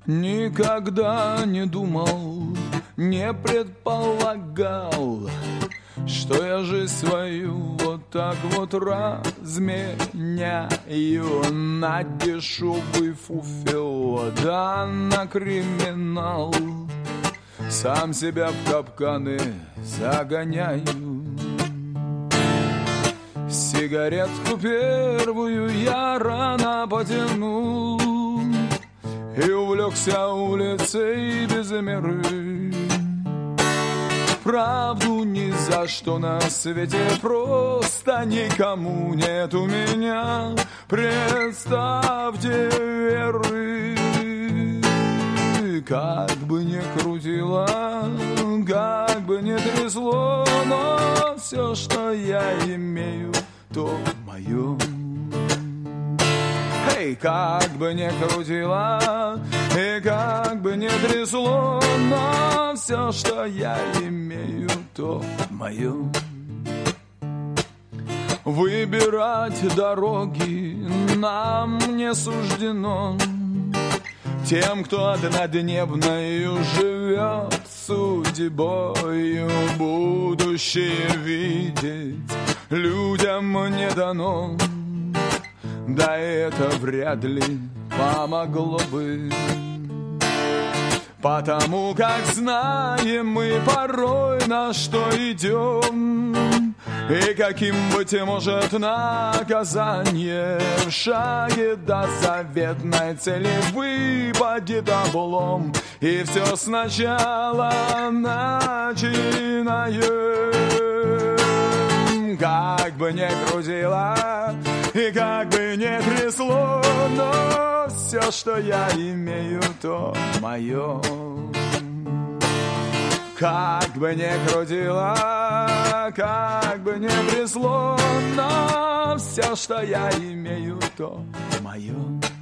Никогда не думал, не предполагал, что я жизнь свою вот так вот разменяю на дешевый фуфел, да на криминал. Сам себя в капканы загоняю. Сигаретку первую я рано потянул и увлекся улицей без меры. Правду ни за что на свете просто никому нет у меня. Представьте веры. Как бы ни крутило, как бы ни трясло, но все, что я имею, то мое. Эй, как бы ни крутило, и как бы ни трясло, но все, что я имею, то мое. Выбирать дороги нам не суждено. Тем, кто однодневною живет судьбою, будущее видеть людям не дано. Да это вряд ли помогло бы, потому как знаем мы порой, на что идем, и каким, быть может, наказание в шаге до заветной цели выпадет облом, и все сначала начинаем. Как бы ни крутило, и как бы ни трясло, но все, что я имею, то мое. Как бы ни крутило, как бы ни трясло, но все, что я имею, то мое.